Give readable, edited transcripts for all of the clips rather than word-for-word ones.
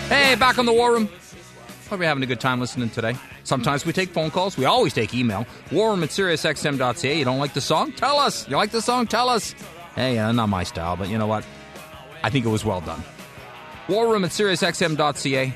Hey, back on the War Room. Hope you're having a good time listening today. Sometimes we take phone calls. We always take email. warroom@SiriusXM.ca. You don't like the song? Tell us. You like the song? Tell us. Hey, not my style, but you know what? I think it was well done. warroom@SiriusXM.ca.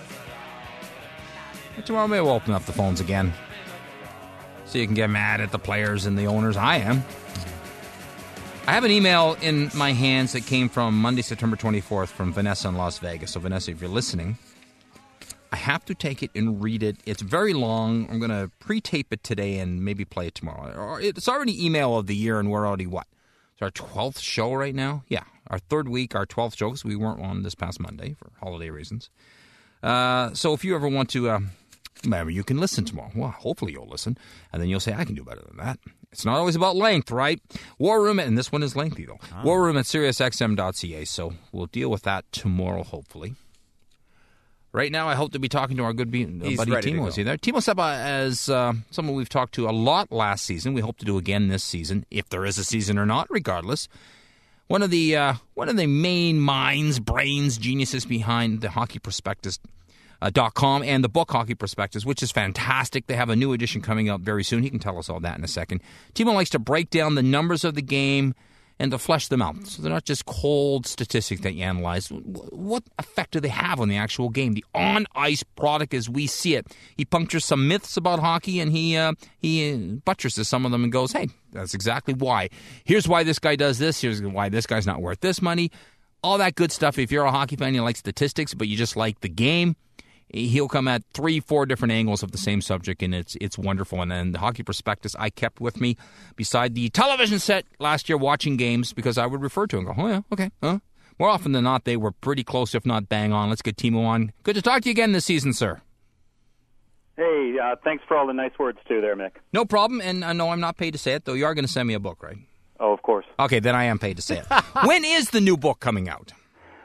Tomorrow maybe we'll open up the phones again, so you can get mad at the players and the owners. I am. I have an email in my hands that came from Monday, September 24th from Vanessa in Las Vegas. So, Vanessa, if you're listening, I have to take it and read it. It's very long. I'm going to pre-tape it today and maybe play it tomorrow. It's already email of the year, and we're already, what? It's our 12th show right now? Yeah, our third week, our 12th show, because we weren't on this past Monday for holiday reasons. So if you ever want to... maybe you can listen tomorrow. Well, hopefully you'll listen, and then you'll say, I can do better than that. It's not always about length, right? War Room, and this one is lengthy, though. Oh. warroom@SiriusXM.ca, so we'll deal with that tomorrow, hopefully. Right now, I hope to be talking to our good buddy Timo. Is he there? Timo Seba, as someone we've talked to a lot last season. We hope to do again this season, if there is a season or not, regardless. One of the main minds, brains, geniuses behind the Hockey Prospectus. .com and the book Hockey Prospectus, which is fantastic. They have a new edition coming out very soon. He can tell us all that in a second. Timo likes to break down the numbers of the game and to flesh them out. So they're not just cold statistics that you analyze. What effect do they have on the actual game? The on-ice product as we see it. He punctures some myths about hockey, and he buttresses some of them and goes, hey, that's exactly why. Here's why this guy does this. Here's why this guy's not worth this money. All that good stuff. If you're a hockey fan, you like statistics, but you just like the game, he'll come at 3-4 different angles of the same subject, and it's wonderful. And then the Hockey Prospectus I kept with me beside the television set last year watching games, because I would refer to him and go, oh, yeah, okay, huh? More often than not, they were pretty close, if not bang on. Let's get Timo on. Good to talk to you again this season, sir. Hey, thanks for all the nice words, too, there, Mick. No problem, and no, I'm not paid to say it, though you are going to send me a book, right? Oh, of course. Okay, then I am paid to say it. When is the new book coming out?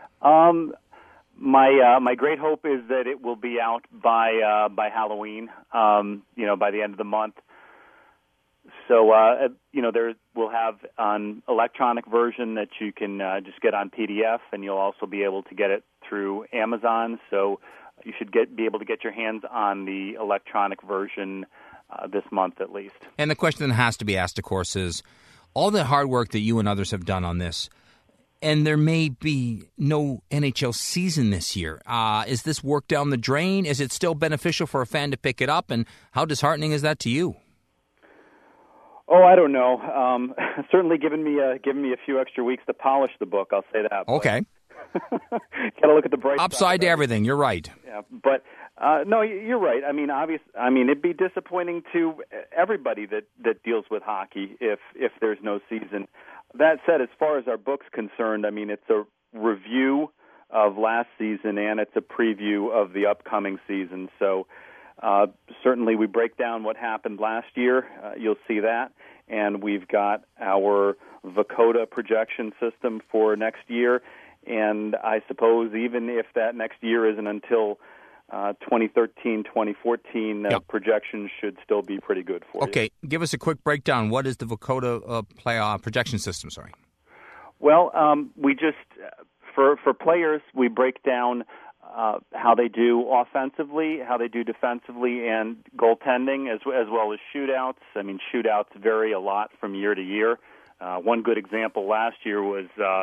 My great hope is that it will be out by Halloween, by the end of the month. So, we'll have an electronic version that you can just get on PDF, and you'll also be able to get it through Amazon. So you should be able to get your hands on the electronic version this month at least. And the question that has to be asked, of course, is all the hard work that you and others have done on this, and there may be no NHL season this year. Is this work down the drain? Is it still beneficial for a fan to pick it up? And how disheartening is that to you? Oh, I don't know. Certainly given me a few extra weeks to polish the book, I'll say that. Okay. Got to look at the bright upside to everything. You're right. Yeah, but no, you're right. I mean, it'd be disappointing to everybody that deals with hockey if there's no season. That said, as far as our book's concerned, I mean, it's a review of last season and it's a preview of the upcoming season. So certainly we break down what happened last year. You'll see that. And we've got our Vocoda projection system for next year. And I suppose even if that next year isn't until 2013, 2014, projections should still be pretty good for you. Okay, give us a quick breakdown. What is the Vocoda projection system? Sorry. Well, we just, for players, we break down how they do offensively, how they do defensively, and goaltending, as well as shootouts. I mean, shootouts vary a lot from year to year. One good example last year was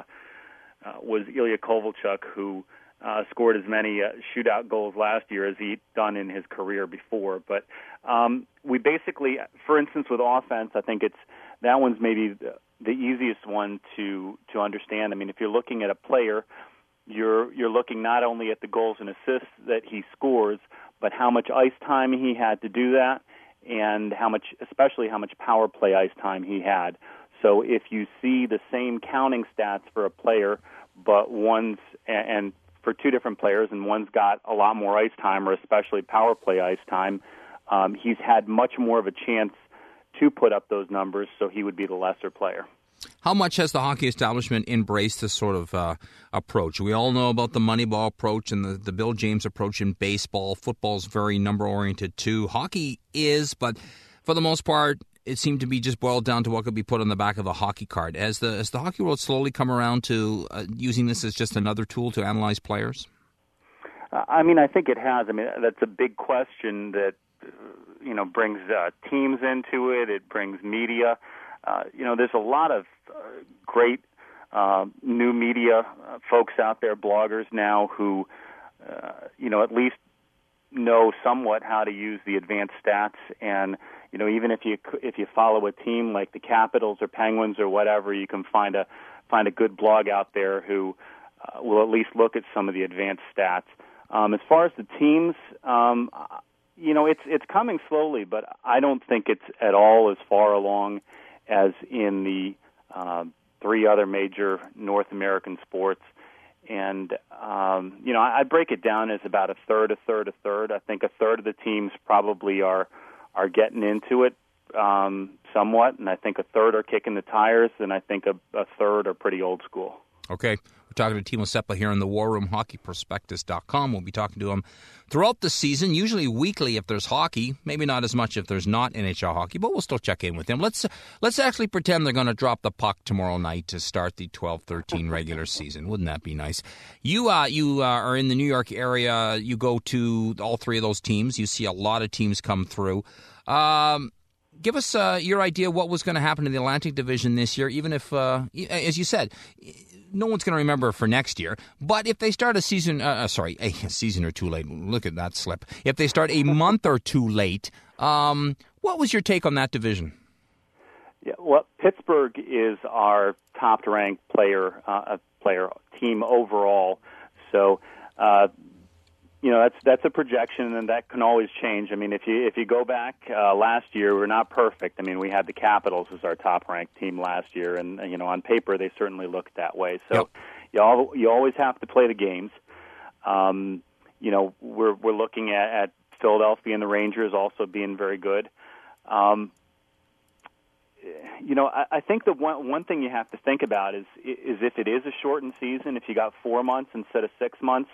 Ilya Kovalchuk, who scored as many shootout goals last year as he'd done in his career before. But we basically, for instance, with offense, I think that one's maybe the easiest one to understand. I mean, if you're looking at a player, you're looking not only at the goals and assists that he scores, but how much ice time he had to do that, and especially how much power play ice time he had. So if you see the same counting stats for a player, but and for two different players, and one's got a lot more ice time, or especially power play ice time, he's had much more of a chance to put up those numbers, so he would be the lesser player. How much has the hockey establishment embraced this sort of approach? We all know about the Moneyball approach and the Bill James approach in baseball. Football's very number-oriented too. Hockey is, but for the most part, it seemed to be just boiled down to what could be put on the back of a hockey card. Has the hockey world slowly come around to using this as just another tool to analyze players? I mean, I think it has. I mean, that's a big question that brings teams into it. It brings media. There's a lot of great new media folks out there, bloggers now, who at least know somewhat how to use the advanced stats. And even if you follow a team like the Capitals or Penguins or whatever, you can find a good blog out there who will at least look at some of the advanced stats. As far as the teams, it's coming slowly, but I don't think it's at all as far along as in the three other major North American sports. And, I break it down as about a third. I think a third of the teams probably are getting into it somewhat, and I think a third are kicking the tires, and I think a third are pretty old school. Okay. We're talking to Timo Seppa here in the War Room, hockeyprospectus.com. We'll be talking to him throughout the season, usually weekly if there's hockey, maybe not as much if there's not NHL hockey, but we'll still check in with him. Let's actually pretend they're going to drop the puck tomorrow night to start the 12-13 regular season. Wouldn't that be nice? You are in the New York area. You go to all three of those teams. You see a lot of teams come through. Give us your idea what was going to happen in the Atlantic Division this year, even if, as you said, no one's going to remember for next year. But if they start a season or two late, look at that slip. If they start a month or two late, what was your take on that division? Yeah, well, Pittsburgh is our top-ranked team overall. So, that's a projection, and that can always change. I mean, if you go back last year, we're not perfect. I mean, we had the Capitals as our top-ranked team last year, and on paper they certainly looked that way. So, yep. You always have to play the games. We're looking at Philadelphia and the Rangers also being very good. I think the one thing you have to think about is if it is a shortened season, if you got 4 months instead of 6 months.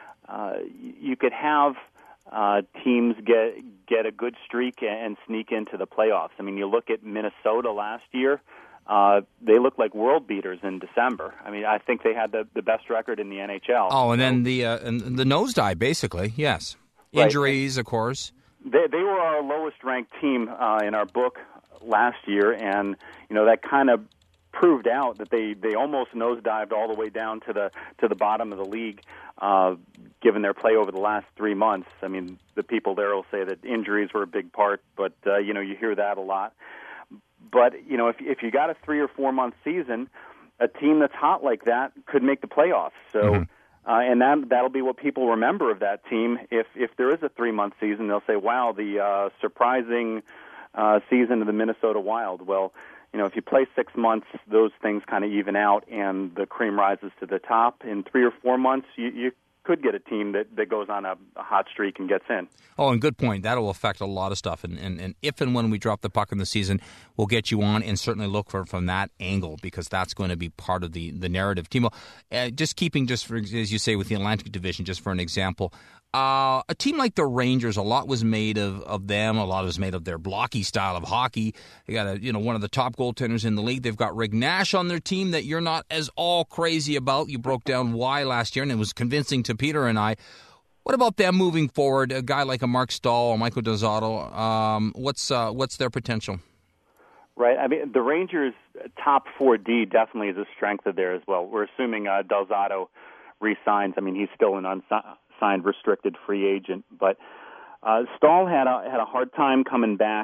You could have teams get a good streak and sneak into the playoffs. I mean, you look at Minnesota last year; they looked like world beaters in December. I mean, I think they had the best record in the NHL. Oh, and then the nosedive, basically. Yes, right. Injuries, of course. They were our lowest ranked team in our book last year, and that kind of proved out that they almost nosedived all the way down to the bottom of the league, given their play over the last 3 months. I mean, the people there will say that injuries were a big part, but you hear that a lot. But if you got a 3 or 4 month season, a team that's hot like that could make the playoffs. So, mm-hmm. And that'll be what people remember of that team. If there is a 3 month season, they'll say, "Wow, the surprising season of the Minnesota Wild." Well, if you play 6 months, those things kind of even out, and the cream rises to the top. In 3 or 4 months, you could get a team that goes on a hot streak and gets in. Oh, and good point. That'll affect a lot of stuff. And if and when we drop the puck in the season, we'll get you on and certainly look for it from that angle, because that's going to be part of the narrative. Timo, as you say, with the Atlantic Division, just for an example, a team like the Rangers, a lot was made of them. A lot was made of their blocky style of hockey. They got one of the top goaltenders in the league. They've got Rick Nash on their team that you're not as all crazy about. You broke down why last year, and it was convincing to Peter and I. What about them moving forward? A guy like a Mark Stahl or Michael Del Zotto, what's their potential? Right. I mean, the Rangers' top 4D definitely is a strength of theirs as well. We're assuming Del Zotto re-signs. I mean, he's still an unsigned restricted free agent, but Stahl had a hard time coming back,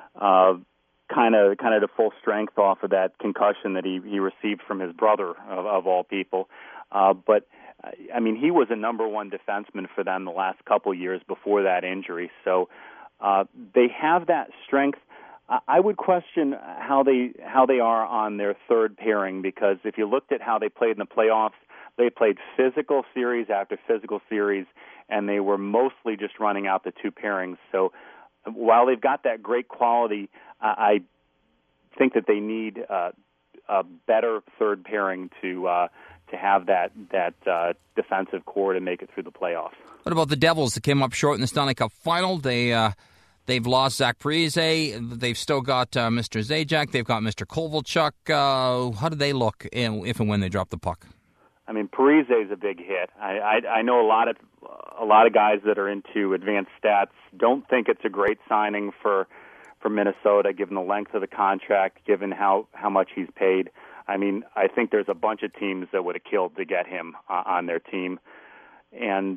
kind of to full strength off of that concussion that he received from his brother of all people. But I mean, he was a number one defenseman for them the last couple years before that injury. So they have that strength. I would question how they are on their third pairing, because if you looked at how they played in the playoffs, they played physical series after physical series, and they were mostly just running out the two pairings. So while they've got that great quality, I think that they need a better third pairing to have that defensive core to make it through the playoffs. What about the Devils that came up short in the Stanley Cup final? They've lost Zach Parise. They've still got Mr. Zajac. They've got Mr. Kovalchuk. How do they look if and when they drop the puck? I mean, Parise's a big hit. I know a lot of guys that are into advanced stats don't think it's a great signing for Minnesota, given the length of the contract, given how much he's paid. I mean, I think there's a bunch of teams that would have killed to get him on their team, and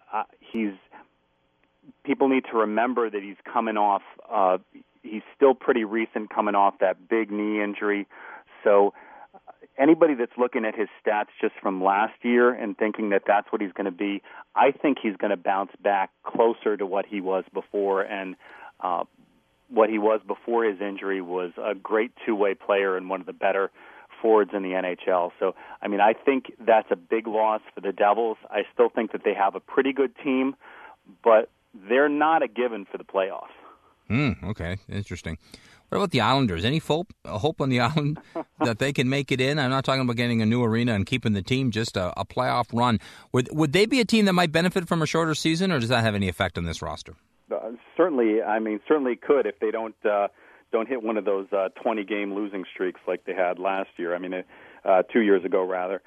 people need to remember that he's coming off. He's still pretty recent, coming off that big knee injury, so. Anybody that's looking at his stats just from last year and thinking that that's what he's going to be, I think he's going to bounce back closer to what he was before. And what he was before his injury was a great two-way player and one of the better forwards in the NHL. So, I mean, I think that's a big loss for the Devils. I still think that they have a pretty good team, but they're not a given for the playoffs. Okay, interesting. What about the Islanders? Any hope on the island that they can make it in? I'm not talking about getting a new arena and keeping the team, just a playoff run. Would they be a team that might benefit from a shorter season, or does that have any effect on this roster? Certainly. I mean, certainly could if they don't hit one of those 20-game losing streaks like they had last year. I mean, 2 years ago, rather.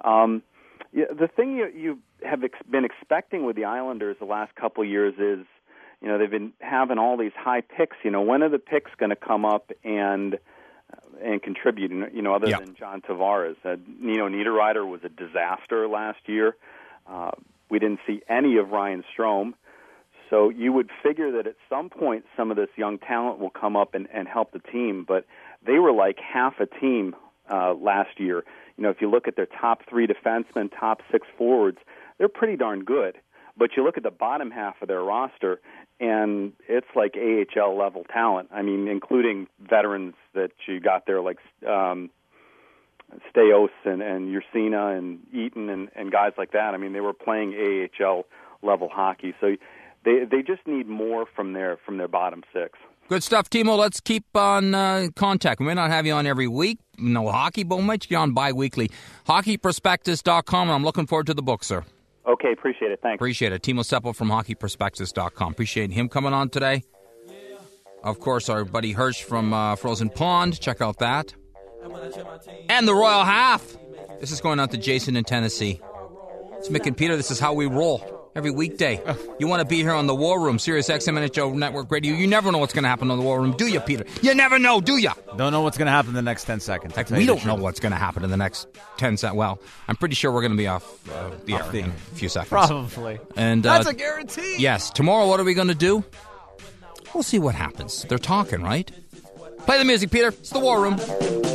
The thing you have been expecting with the Islanders the last couple of years is, you know, they've been having all these high picks. You know, when are the picks going to come up and contribute? You know, other than John Tavares, Nino Niederreiter was a disaster last year. We didn't see any of Ryan Strome. So you would figure that at some point some of this young talent will come up and help the team. But they were like half a team last year. You know, if you look at their top 3 defensemen, top 6 forwards, they're pretty darn good. But you look at the bottom half of their roster, and it's like AHL level talent. I mean, including veterans that you got there like Steos and Ursina and Eaton and guys like that. I mean, they were playing AHL level hockey. So they just need more from their bottom 6. Good stuff, Timo. Let's keep on contact. We may not have you on every week. No hockey, but we might get you on bi-weekly. HockeyProspectus.com, and I'm looking forward to the book, sir. Okay, appreciate it. Thanks. Appreciate it. Timo Seppo from HockeyProspectus.com. Appreciate him coming on today. Of course, our buddy Hirsch from Frozen Pond. Check out that. And the Royal Half. This is going out to Jason in Tennessee. It's Mick and Peter. This is how we roll. Every weekday. You want to be here on the War Room, Sirius XM NHL Network Radio. You never know what's going to happen on the War Room, do you, Peter? You never know, do you? Don't know what's going to happen in the next 10 seconds. Heck, we don't know what's going to happen in the next 10 seconds. Well, I'm pretty sure we're going to be off the air in a few seconds. Probably. And that's a guarantee. Yes. Tomorrow, what are we going to do? We'll see what happens. They're talking, right? Play the music, Peter. It's the War Room.